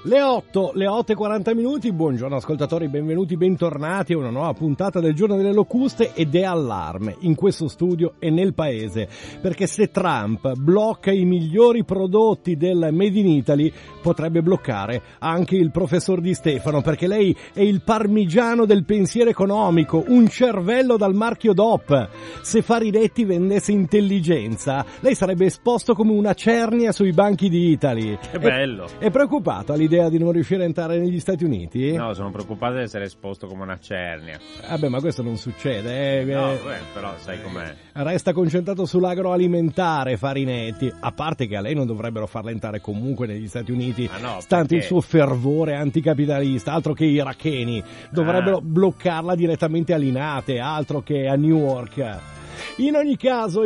Le 8:40 minuti, buongiorno ascoltatori, benvenuti, bentornati a una nuova puntata del Giorno delle Locuste ed è allarme in questo studio e nel paese, perché se Trump blocca i migliori prodotti del Made in Italy potrebbe bloccare anche il professor Di Stefano, perché lei è il parmigiano del pensiero economico, un cervello dal marchio DOP. Se Farinetti vendesse intelligenza, lei sarebbe esposto come una cernia sui banchi di Italy. Che bello! È preoccupato all'idea di non riuscire a entrare negli Stati Uniti? No, sono preoccupato di essere esposto come una cernia. Vabbè, ma questo non succede. No, però sai com'è. Resta concentrato sull'agroalimentare Farinetti, a parte che a lei non dovrebbero farla entrare comunque negli Stati Uniti, stante il suo fervore anticapitalista, altro che i iracheni, dovrebbero bloccarla direttamente a Linate, altro che a Newark. In ogni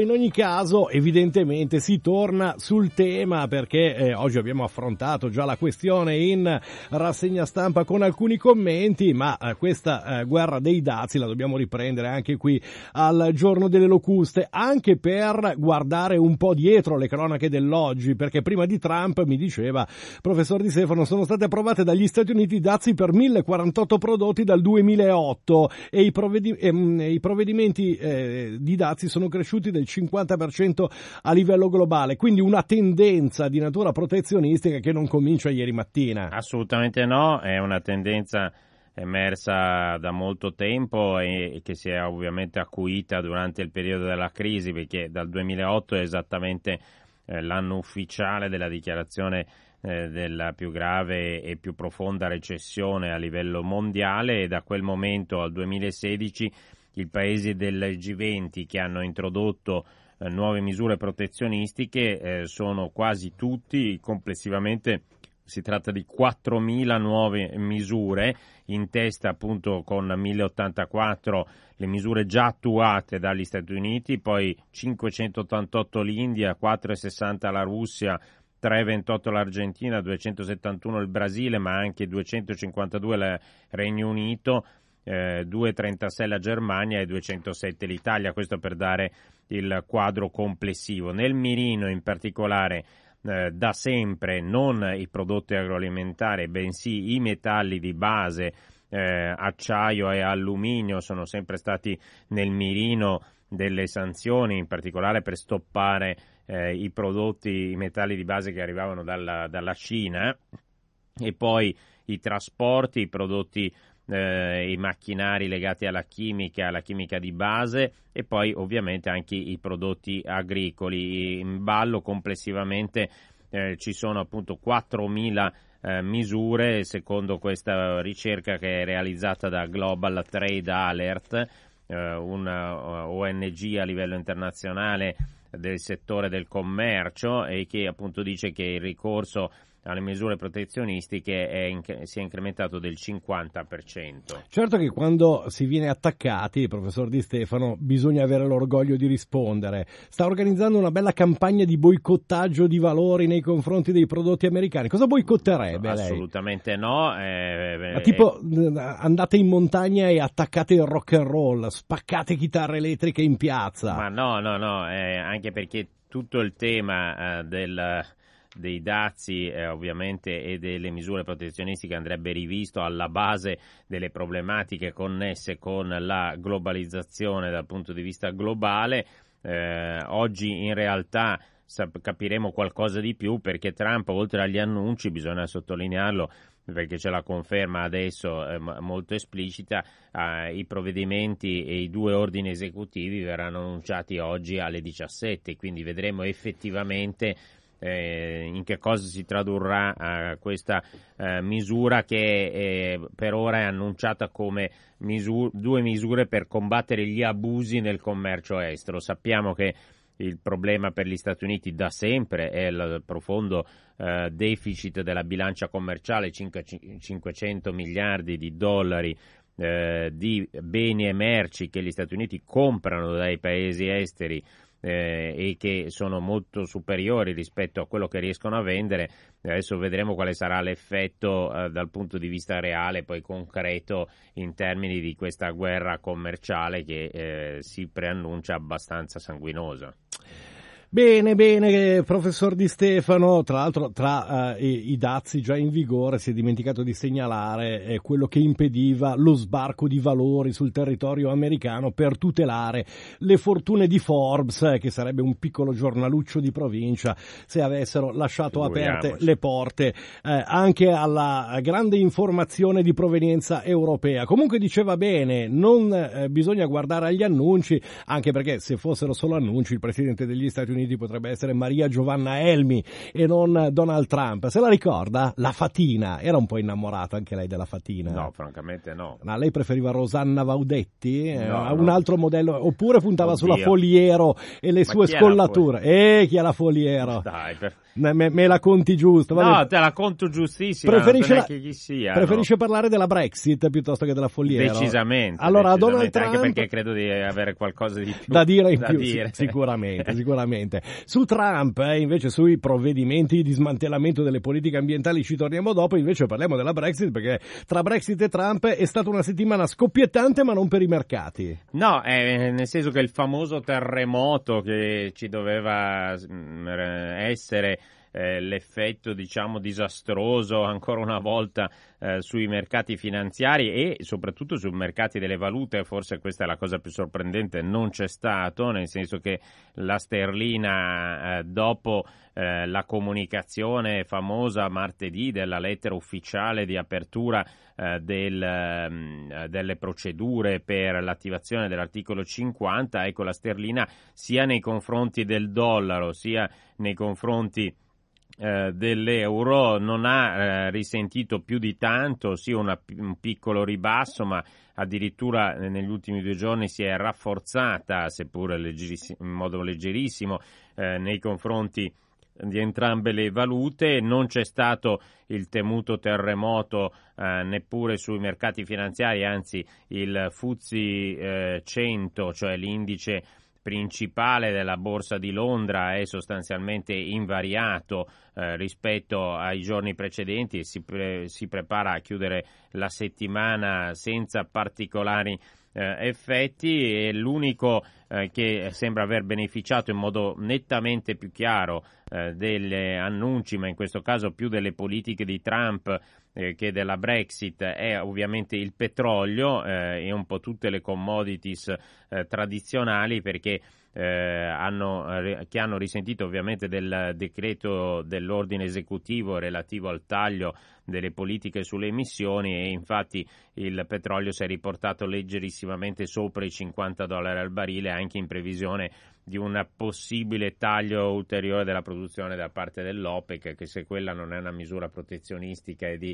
caso, evidentemente si torna sul tema, perché oggi abbiamo affrontato già la questione in rassegna stampa con alcuni commenti, ma questa guerra dei dazi la dobbiamo riprendere anche qui al Giorno delle Locuste, anche per guardare un po' dietro le cronache dell'oggi, perché prima di Trump, mi diceva professor Di Stefano, sono state approvate dagli Stati Uniti dazi per 1048 prodotti dal 2008 e i provvedimenti di dazi sono cresciuti del 50% a livello globale, quindi una tendenza di natura protezionistica che non comincia ieri mattina. Assolutamente no, è una tendenza emersa da molto tempo e che si è ovviamente acuita durante il periodo della crisi, perché dal 2008 è esattamente l'anno ufficiale della dichiarazione della più grave e più profonda recessione a livello mondiale, e da quel momento al 2016 i paesi del G20 che hanno introdotto nuove misure protezionistiche sono quasi tutti, complessivamente si tratta di 4.000 nuove misure, in testa appunto con 1.084 le misure già attuate dagli Stati Uniti, poi 588 l'India, 4,60 la Russia, 3,28 l'Argentina, 271 il Brasile, ma anche 252 il Regno Unito, 2,36 la Germania e 207 l'Italia, questo per dare il quadro complessivo. Nel mirino in particolare da sempre non i prodotti agroalimentari, bensì i metalli di base, acciaio e alluminio sono sempre stati nel mirino delle sanzioni, in particolare per stoppare i prodotti, i metalli di base che arrivavano dalla Cina, e poi i trasporti, i prodotti, i macchinari legati alla chimica di base, e poi ovviamente anche i prodotti agricoli. In ballo complessivamente ci sono appunto 4.000 misure, secondo questa ricerca che è realizzata da Global Trade Alert, una ONG a livello internazionale del settore del commercio, e che appunto dice che il ricorso alle misure protezionistiche si è incrementato del 50%. Certo che quando si viene attaccati, professor Di Stefano, bisogna avere l'orgoglio di rispondere. Sta organizzando una bella campagna di boicottaggio di valori nei confronti dei prodotti americani. Cosa boicotterebbe lei? Assolutamente no. Ma tipo andate in montagna e attaccate il rock and roll, spaccate chitarre elettriche in piazza. Ma no, anche perché tutto il tema dei dazi ovviamente e delle misure protezionistiche andrebbe rivisto alla base delle problematiche connesse con la globalizzazione dal punto di vista globale. Oggi in realtà capiremo qualcosa di più, perché Trump, oltre agli annunci, bisogna sottolinearlo perché c'è la conferma adesso molto esplicita, i provvedimenti e i 2 ordini esecutivi verranno annunciati oggi alle 17, quindi vedremo effettivamente in che cosa si tradurrà questa misura, che per ora è annunciata come 2 misure per combattere gli abusi nel commercio estero. Sappiamo che il problema per gli Stati Uniti da sempre è il profondo deficit della bilancia commerciale, 500 miliardi di dollari di beni e merci che gli Stati Uniti comprano dai paesi esteri, e che sono molto superiori rispetto a quello che riescono a vendere. Adesso vedremo quale sarà l'effetto dal punto di vista reale, poi concreto, in termini di questa guerra commerciale che si preannuncia abbastanza sanguinosa. Bene, professor Di Stefano. Tra l'altro, tra i dazi già in vigore si è dimenticato di segnalare quello che impediva lo sbarco di valori sul territorio americano per tutelare le fortune di Forbes, che sarebbe un piccolo giornaluccio di provincia, se avessero lasciato aperte le porte anche alla grande informazione di provenienza europea. Comunque diceva bene, non bisogna guardare agli annunci, anche perché se fossero solo annunci il Presidente degli Stati Uniti potrebbe essere Maria Giovanna Elmi e non Donald Trump. Se la ricorda? La Fatina. Era un po' innamorata anche lei della Fatina. No, francamente no. Ma lei preferiva Rosanna Vaudetti? No, un altro modello? Oppure puntava sulla Foliero e le sue scollature? Chi è la Foliero? Dai, me la conti giusto? No, te la conto giustissima. Preferisce parlare della Brexit piuttosto che della Foliero? Decisamente. Allora, Donald Trump, anche perché credo di avere qualcosa di più da dire in più. Sicuramente. Su Trump, invece, sui provvedimenti di smantellamento delle politiche ambientali ci torniamo dopo. Invece parliamo della Brexit, perché tra Brexit e Trump è stata una settimana scoppiettante, ma non per i mercati. No, nel senso che il famoso terremoto che ci doveva essere, l'effetto diciamo disastroso ancora una volta sui mercati finanziari e soprattutto sui mercati delle valute, forse questa è la cosa più sorprendente, non c'è stato, nel senso che la sterlina dopo la comunicazione famosa martedì della lettera ufficiale di apertura delle procedure per l'attivazione dell'articolo 50, ecco, la sterlina sia nei confronti del dollaro sia nei confronti dell'euro non ha risentito più di tanto, sì un piccolo ribasso, ma addirittura negli ultimi 2 giorni si è rafforzata, seppure in modo leggerissimo, nei confronti di entrambe le valute. Non c'è stato il temuto terremoto neppure sui mercati finanziari, anzi il FTSE 100, cioè l'indice principale della borsa di Londra, è sostanzialmente invariato rispetto ai giorni precedenti e si prepara a chiudere la settimana senza particolari effetti, e l'unico che sembra aver beneficiato in modo nettamente più chiaro degli annunci, ma in questo caso più delle politiche di Trump che della Brexit, è ovviamente il petrolio e un po' tutte le commodities tradizionali, perché che hanno risentito ovviamente del decreto dell'ordine esecutivo relativo al taglio delle politiche sulle emissioni, e infatti il petrolio si è riportato leggerissimamente sopra i $50 al barile, anche in previsione di un possibile taglio ulteriore della produzione da parte dell'OPEC, che se quella non è una misura protezionistica e di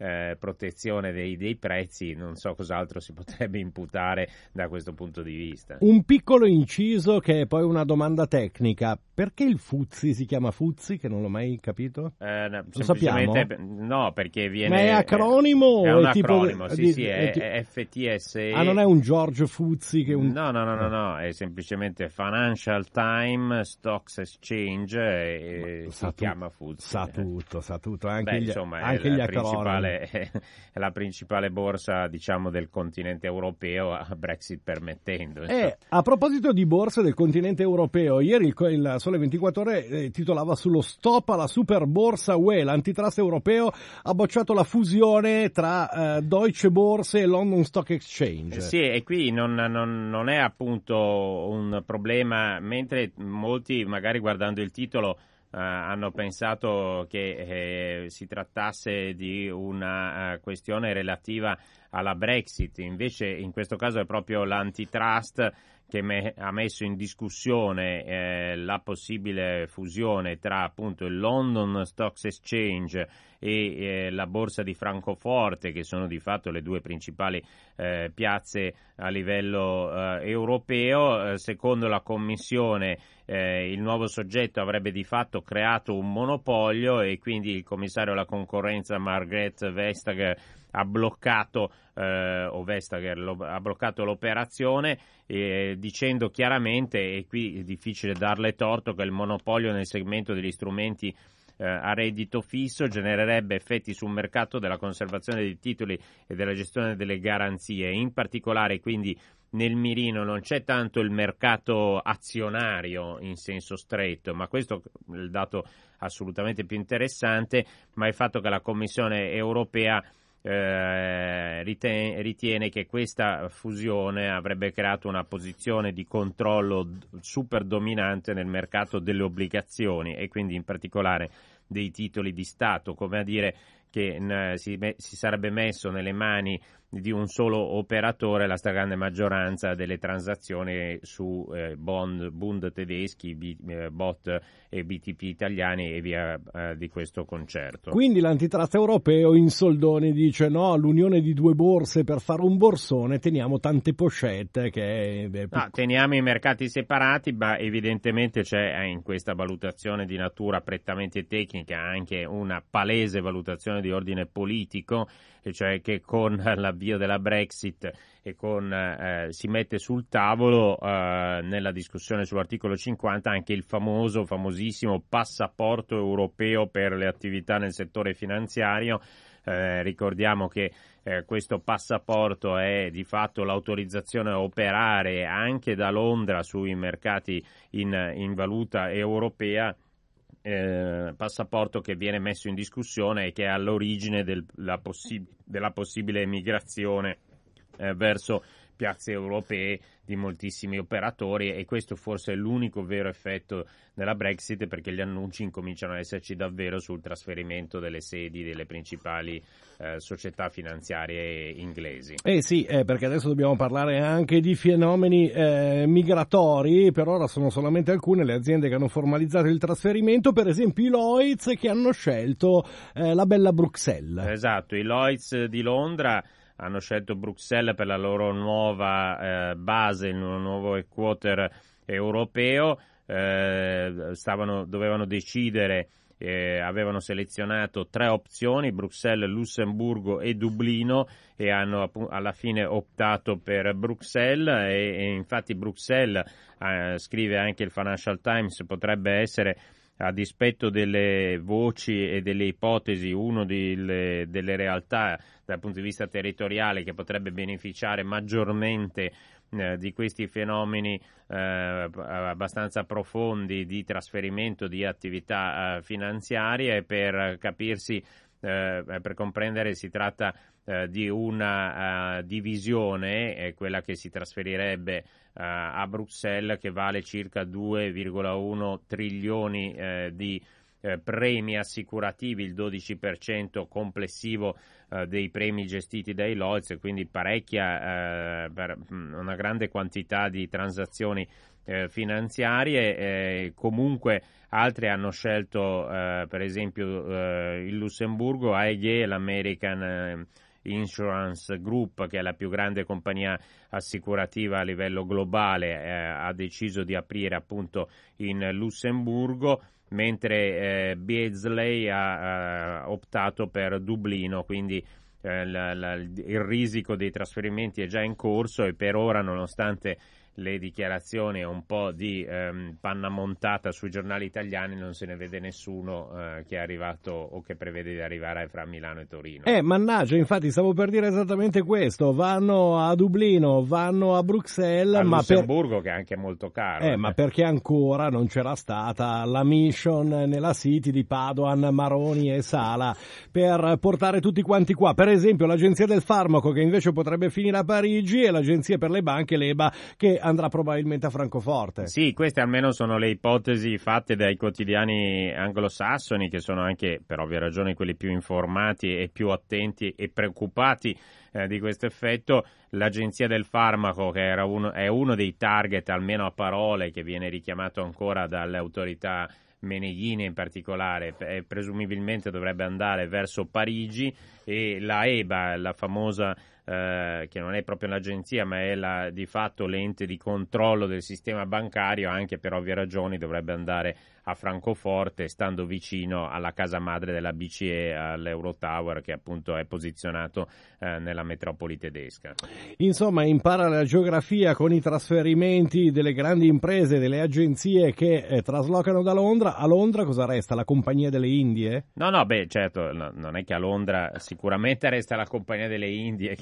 protezione dei prezzi, non so cos'altro si potrebbe imputare da questo punto di vista. Un piccolo inciso che è poi una domanda tecnica: perché il FTSE si chiama FTSE, che non l'ho mai capito? Lo sappiamo? No, perché viene... Ma è acronimo? È un acronimo, sì, è FTSE. Non è un George FTSE che No, è semplicemente Financial Times Stocks Exchange e si chiama FTSE. Sa tutto, anche gli acronimi. È la principale borsa, diciamo, del continente europeo, Brexit permettendo. A proposito di borse del continente europeo, ieri il Sole 24 Ore titolava sullo stop alla super borsa UE. L'antitrust europeo ha bocciato la fusione tra Deutsche Börse e London Stock Exchange. Sì, e qui non è appunto un problema, mentre molti magari guardando il titolo hanno pensato che si trattasse di una questione relativa alla Brexit. Invece in questo caso è proprio l'antitrust che ha messo in discussione la possibile fusione tra appunto il London Stock Exchange e la borsa di Francoforte, che sono di fatto le due principali piazze a livello europeo. Secondo la Commissione il nuovo soggetto avrebbe di fatto creato un monopolio, e quindi il commissario alla concorrenza Margrethe Vestager ha bloccato ha bloccato l'operazione, dicendo chiaramente, e qui è difficile darle torto, che il monopolio nel segmento degli strumenti a reddito fisso genererebbe effetti sul mercato della conservazione dei titoli e della gestione delle garanzie, in particolare quindi nel mirino non c'è tanto il mercato azionario in senso stretto, ma questo è il dato assolutamente più interessante, ma il fatto che la Commissione europea ritiene che questa fusione avrebbe creato una posizione di controllo super dominante nel mercato delle obbligazioni e quindi in particolare dei titoli di Stato, come a dire che si sarebbe messo nelle mani di un solo operatore la stragrande maggioranza delle transazioni su Bund tedeschi, BOT e BTP italiani e via di questo concerto. Quindi l'antitrust europeo in soldoni dice no all'unione di due borse per fare un borsone, teniamo tante pochette no, teniamo i mercati separati, ma evidentemente c'è in questa valutazione di natura prettamente tecnica anche una palese valutazione di ordine politico, e cioè che con l'avvio della Brexit e si mette sul tavolo nella discussione sull'articolo 50 anche il famosissimo passaporto europeo per le attività nel settore finanziario. Ricordiamo che questo passaporto è di fatto l'autorizzazione a operare anche da Londra sui mercati in valuta europea. Passaporto che viene messo in discussione e che è all'origine della possibile emigrazione verso piazze europee di moltissimi operatori, e questo forse è l'unico vero effetto della Brexit, perché gli annunci incominciano ad esserci davvero sul trasferimento delle sedi delle principali società finanziarie inglesi. Sì, perché adesso dobbiamo parlare anche di fenomeni migratori. Per ora sono solamente alcune le aziende che hanno formalizzato il trasferimento, per esempio i Lloyds, che hanno scelto la bella Bruxelles. Esatto, i Lloyds di Londra hanno scelto Bruxelles per la loro nuova base, il nuovo headquarter europeo. Dovevano decidere, avevano selezionato 3 opzioni: Bruxelles, Lussemburgo e Dublino, e hanno alla fine optato per Bruxelles e infatti Bruxelles, scrive anche il Financial Times, potrebbe essere, a dispetto delle voci e delle ipotesi, uno delle realtà dal punto di vista territoriale che potrebbe beneficiare maggiormente di questi fenomeni abbastanza profondi di trasferimento di attività finanziarie. Per capirsi, per comprendere, si tratta di una divisione, quella che si trasferirebbe a Bruxelles, che vale circa 2,1 trilioni di premi assicurativi, il 12% complessivo dei premi gestiti dai Lloyds, quindi una grande quantità di transazioni finanziarie. Comunque altri hanno scelto per esempio il Lussemburgo, AEG, l'American Insurance Group, che è la più grande compagnia assicurativa a livello globale, ha deciso di aprire appunto in Lussemburgo, mentre Beazley ha optato per Dublino, quindi il risico dei trasferimenti è già in corso e per ora, nonostante le dichiarazioni e un po' di panna montata sui giornali italiani, non se ne vede nessuno che è arrivato o che prevede di arrivare fra Milano e Torino. Mannaggia, infatti stavo per dire esattamente questo: vanno a Dublino, vanno a Bruxelles, a Lussemburgo, che è anche molto caro. Ma perché ancora non c'era stata la mission nella City di Padoan, Maroni e Sala per portare tutti quanti qua. Per esempio l'Agenzia del Farmaco, che invece potrebbe finire a Parigi, e l'Agenzia per le Banche, l'EBA, che andrà probabilmente a Francoforte. Sì, queste almeno sono le ipotesi fatte dai quotidiani anglosassoni, che sono anche, per ovvie ragioni, quelli più informati e più attenti e preoccupati di questo effetto. L'Agenzia del Farmaco, che è uno dei target, almeno a parole, che viene richiamato ancora dalle autorità meneghine in particolare, presumibilmente dovrebbe andare verso Parigi, e la EBA, la famosa che non è proprio l'agenzia ma è di fatto l'ente di controllo del sistema bancario, anche per ovvie ragioni dovrebbe andare a Francoforte, stando vicino alla casa madre della BCE, all'Eurotower, che appunto è posizionato nella metropoli tedesca. Insomma, impara la geografia con i trasferimenti delle grandi imprese, delle agenzie che traslocano da Londra. A Londra cosa resta? La Compagnia delle Indie? No, certo, non è che a Londra sicuramente resta la Compagnia delle Indie, che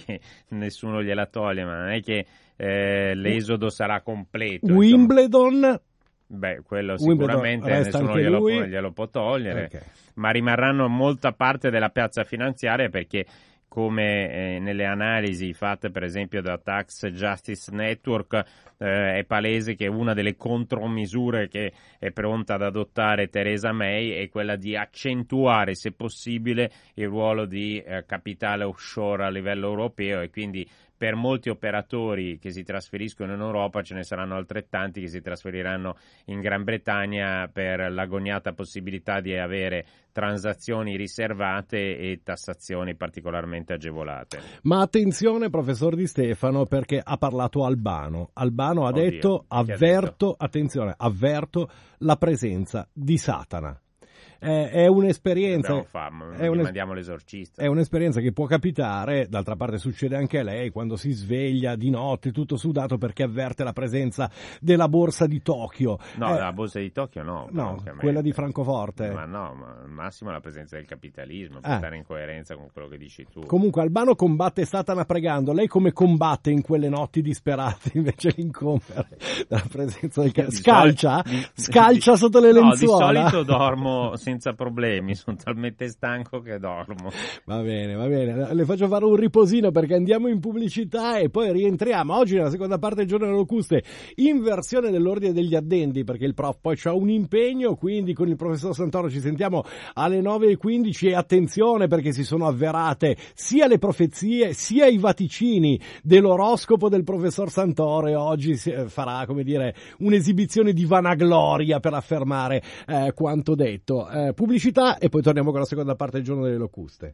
che nessuno gliela toglie, ma non è che l'esodo sarà completo. Wimbledon? Insomma. Beh, quello sicuramente nessuno glielo può togliere, okay. Ma rimarranno molta parte della piazza finanziaria perché, come nelle analisi fatte per esempio da Tax Justice Network, è palese che una delle contromisure che è pronta ad adottare Theresa May è quella di accentuare, se possibile, il ruolo di capitale offshore a livello europeo, e quindi per molti operatori che si trasferiscono in Europa ce ne saranno altrettanti che si trasferiranno in Gran Bretagna per l'agognata possibilità di avere transazioni riservate e tassazioni particolarmente agevolate. Ma attenzione, professor Di Stefano, perché ha parlato Albano. Albano ha detto, avverto la presenza di Satana. È un'esperienza. Mandiamo l'esorcista. È un'esperienza che può capitare, d'altra parte succede anche a lei quando si sveglia di notte tutto sudato perché avverte la presenza della borsa di Tokyo. No, la borsa di Tokyo no, quella di Francoforte. Ma al massimo la presenza del capitalismo, per stare in coerenza con quello che dici tu. Comunque Albano combatte Satana pregando. Lei come combatte in quelle notti disperate invece l'incombere della presenza del capitalismo? Scalcia sotto le lenzuola? No, di solito dormo senza problemi, sono talmente stanco che dormo. Va bene, le faccio fare un riposino perché andiamo in pubblicità e poi rientriamo. Oggi nella seconda parte del Giorno delle Locuste, inversione dell'ordine degli addendi, perché il prof poi c'ha un impegno, quindi con il professor Santoro ci sentiamo alle 9:15 e attenzione perché si sono avverate sia le profezie sia i vaticini dell'oroscopo del professor Santoro, e oggi farà, come dire, un'esibizione di vanagloria per affermare quanto detto. Pubblicità e poi torniamo con la seconda parte del Giorno delle Locuste.